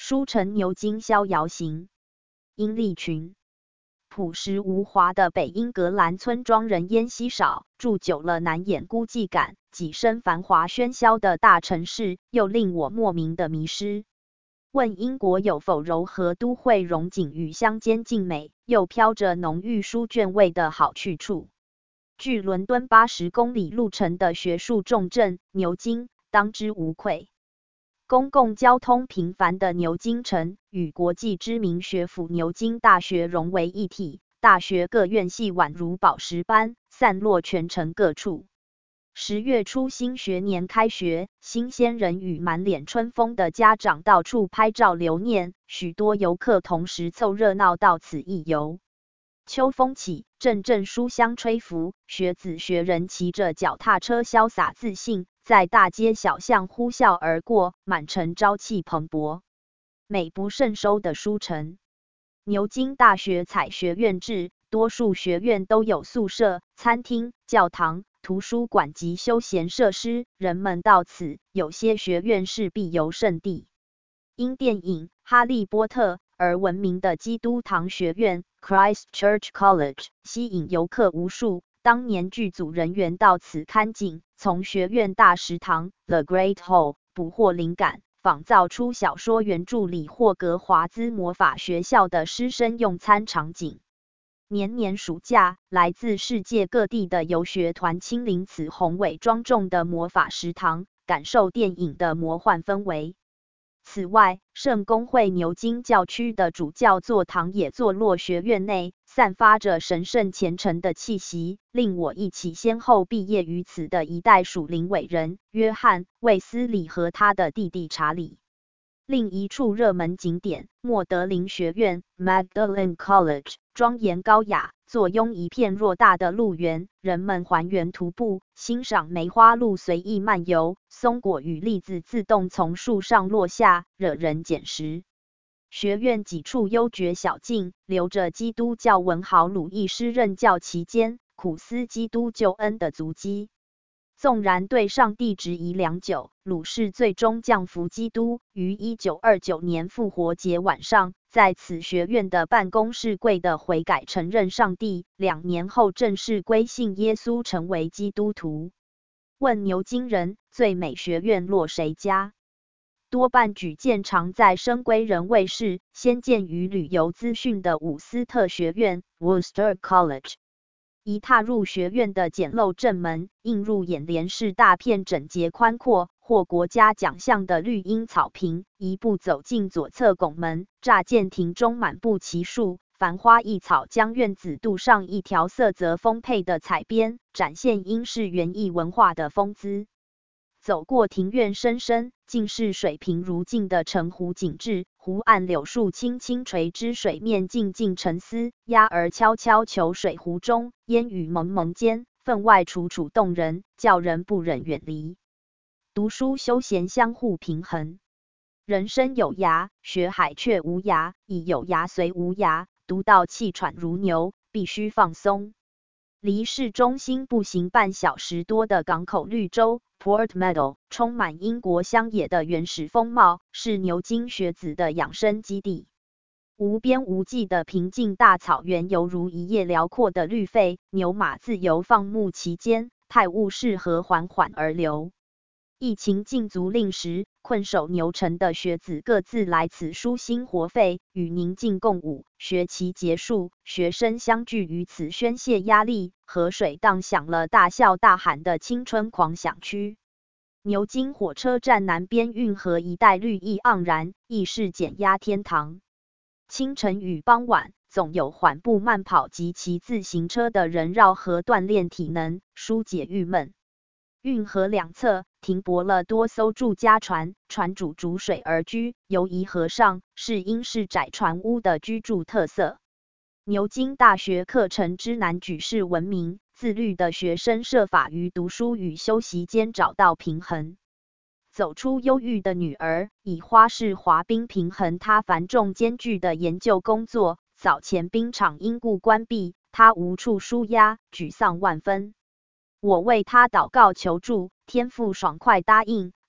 书成牛津逍遥行。殷立群。朴实无华的北英格兰村庄人烟稀少，住久了难掩孤寂感。跻身繁华喧嚣的大城市，又令我莫名的迷失。问英国有否柔和都会荣景与乡间静美，又飘着浓郁书卷味的好去处？距伦敦80公里路程的学术重镇牛津，当之无愧。公共交通频繁的牛津城与国际知名学府牛津大学融为一体，大学各院系宛如宝石般散落全城各处。10月初新学年开学，新鲜人与满脸春风的家长到处拍照留念，许多游客同时凑热闹到此一游。秋风起，阵阵书香吹拂，学子学人骑着脚踏车潇洒自信，在大街小巷呼啸而过，满城朝气蓬勃。美不胜收的书城。牛津大学采学院制，多数学院都有宿舍、餐厅、教堂、图书馆及休闲设施，人们到此，有些学院是必游胜地。因电影《哈利波特》而闻名的基督堂学院 Christ Church College 吸引游客无数，当年剧组人员到此看景，从学院大食堂 The Great Hall 捕获灵感，仿造出小说原著里霍格华兹魔法学校的师生用餐场景。年年暑假，来自世界各地的游学团亲临此宏伟庄重的魔法食堂，感受电影的魔幻氛围。此外，圣公会牛津教区的主教座堂也坐落学院内，散发着神圣虔诚的气息，令我忆起先后毕业于此的一代属灵伟人约翰·卫斯理和他的弟弟查理。另一处热门景点莫德林学院 Magdalen College 庄严高雅，坐拥一片偌大的路园，人们还原徒步，欣赏梅花鹿随意漫游，松果与栗子自动从树上落下，惹人捡食。学院几处幽绝小径，留着基督教文豪鲁易斯任教期间苦思基督救恩的足迹。纵然对上帝质疑良久，鲁士最终降服基督，于1929年复活节晚上，在此学院的办公室跪地悔改承认上帝，2年后正式归信耶稣，成为基督徒。问牛津人，最美学院落谁家？多半举荐常在深闺人卫视，先见于旅游资讯的伍斯特学院 Worcester College。一踏入学院的简陋正门，映入眼帘是大片整洁宽阔、获国家奖项的绿荫草坪。一步走进左侧拱门，乍见庭中满布奇树，繁花异草将院子镀上一条色泽丰沛的彩边，展现英式园艺文化的风姿。走过庭院深深，尽是水平如镜的城湖景致，湖岸柳树轻轻垂枝，水面静静沉思，鸭儿悄悄求水湖中，烟雨蒙蒙间，分外楚楚动人，叫人不忍远离。读书休闲相互平衡。人生有涯，学海却无涯，以有涯随无涯，读到气喘如牛，必须放松。离市中心步行半小时多的港口绿洲 Port Meadow 充满英国乡野的原始风貌，是牛津学子的养生基地。无边无际的平静大草原犹如一叶辽阔的绿肺，牛马自由放牧其间，泰晤士河缓缓而流。疫情禁足令时，困守牛城的学子各自来此舒心活肺，与宁静共舞。学期结束，学生相聚于此宣泄压力，河水荡响了大笑大喊的青春狂想区。牛津火车站南边运河一带绿意盎然，亦是减压天堂。清晨与傍晚，总有缓步慢跑及骑自行车的人绕河锻炼体能，疏解郁闷。运河两侧停泊了多艘住家船，船主逐水而居，游移河上，是英式窄船屋的居住特色。牛津大学课程之难举世闻名，自律的学生设法于读书与休息间找到平衡。走出忧郁的女儿，以花式滑冰平衡她繁重艰巨的研究工作。早前冰场因故关闭，她无处舒压，沮丧万分。我为他祷告求助，天父爽快答应，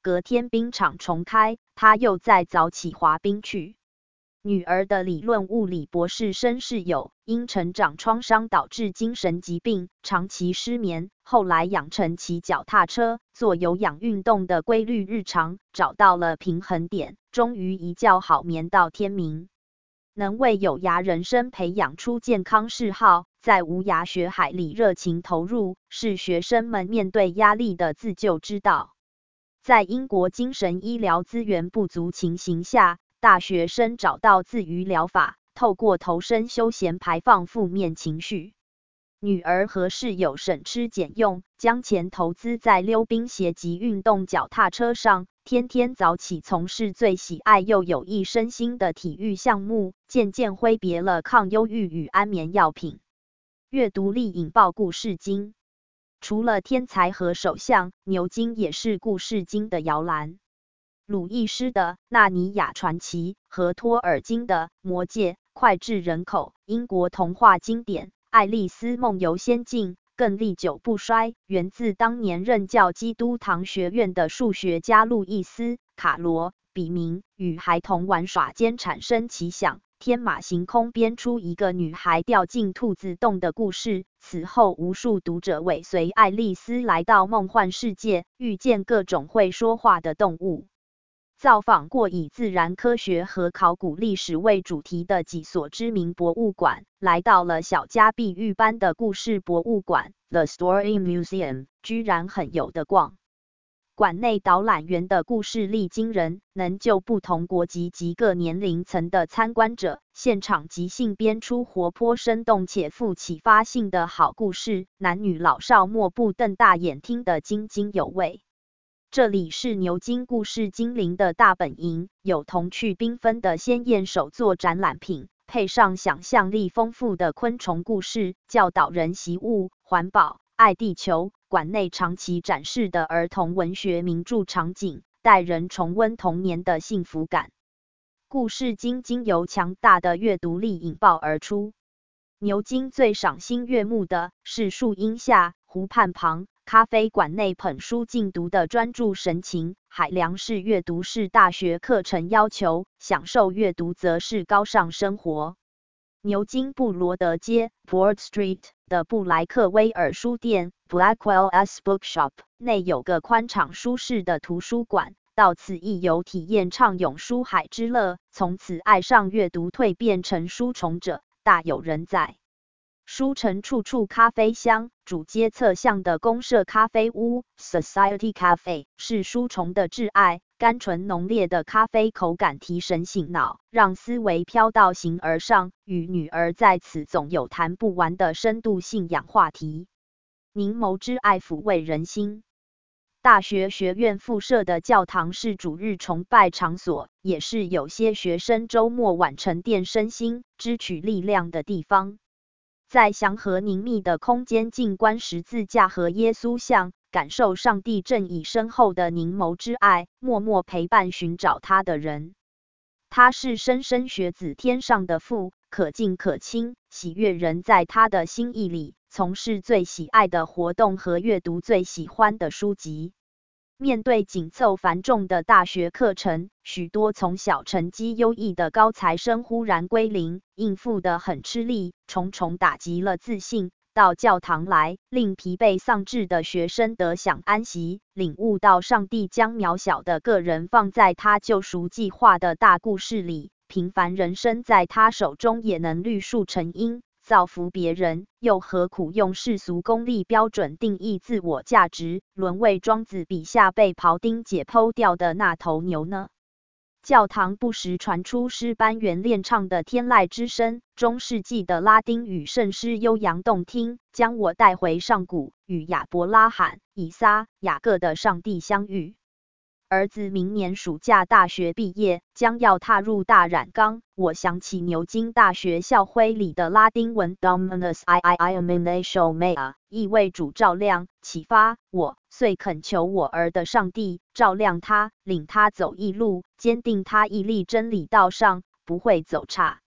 隔天冰场重开，他又再早起滑冰去。女儿的理论物理博士生室友，因成长创伤导致精神疾病，长期失眠，后来养成骑脚踏车、做有氧运动的规律日常，找到了平衡点，终于一觉好眠到天明。能为有涯人生培养出健康嗜好，在无涯学海里热情投入，是学生们面对压力的自救之道。在英国精神医疗资源不足情形下，大学生找到自娱疗法，透过投身休闲排放负面情绪。女儿和室友省吃俭用，将钱投资在溜冰鞋及运动脚踏车上，天天早起从事最喜爱又有益身心的体育项目，渐渐挥别了抗忧郁与安眠药品。阅读力引爆故事经。除了天才和首相，牛津也是故事经的摇篮。鲁易斯的《纳尼亚传奇》和托尔金的《魔戒》脍炙人口，英国童话经典《爱丽丝梦游仙境》更历久不衰，源自当年任教基督堂学院的数学家路易斯·卡罗，笔名与孩童玩耍间产生奇想，天马行空编出一个女孩掉进兔子洞的故事。此后无数读者尾随爱丽丝来到梦幻世界，遇见各种会说话的动物。造访过以自然科学和考古历史为主题的几所知名博物馆，来到了小家碧玉般的故事博物馆 The Story Museum， 居然很有的逛。馆内导览员的故事力惊人，能就不同国籍及各年龄层的参观者，现场即兴编出活泼生动且富启发性的好故事，男女老少莫不瞪大眼听得津津有味。这里是牛津故事精灵的大本营，有童趣缤纷的鲜艳手作展览品，配上想象力丰富的昆虫故事，教导人习物、环保、爱地球。馆内长期展示的儿童文学名著场景，带人重温童年的幸福感。故事经由强大的阅读力引爆而出。牛津最赏心悦目的是树荫下、湖畔旁、咖啡馆内捧书静读的专注神情，海量式阅读是大学课程要求，享受阅读则是高尚生活。牛津布罗德街 Broad Street 的布莱克威尔书店 Blackwell S Bookshop 内有个宽敞舒适的图书馆，到此一游体验畅泳书海之乐，从此爱上阅读蜕变成书虫者大有人在。书城处处咖啡香，主街侧巷的公社咖啡屋 Society Cafe 是书虫的挚爱，甘醇浓烈的咖啡口感提神醒脑，让思维飘到形而上，与女儿在此总有谈不完的深度信仰话题。凝眸之爱抚慰人心。大学学院附设的教堂是主日崇拜场所，也是有些学生周末晚沉淀身心、支取力量的地方。在祥和宁谧的空间静观十字架和耶稣像，感受上帝正以深厚的凝眸之爱，默默陪伴寻找他的人。他是莘莘学子天上的父，可敬可亲，喜悦人在他的心意里，从事最喜爱的活动和阅读最喜欢的书籍。面对紧凑繁重的大学课程，许多从小成绩优异的高材生忽然归零，应付得很吃力，重重打击了自信。到教堂来，令疲惫丧志的学生得享安息，领悟到上帝将渺小的个人放在他救赎计划的大故事里，平凡人生在他手中也能绿树成荫，造福别人，又何苦用世俗功利标准定义自我价值，沦为庄子笔下被庖丁解剖掉的那头牛呢？教堂不时传出诗班员练唱的天籁之声，中世纪的拉丁语圣诗悠扬动听，将我带回上古，与亚伯拉罕、以撒、雅各的上帝相遇。儿子明年暑假大学毕业，将要踏入大染缸。我想起牛津大学校徽里的拉丁文 Dominus Illuminatio Mea， 意为主照亮，启发我，遂恳求我儿的上帝照亮他，领他走义路，坚定他屹立真理道上，不会走岔。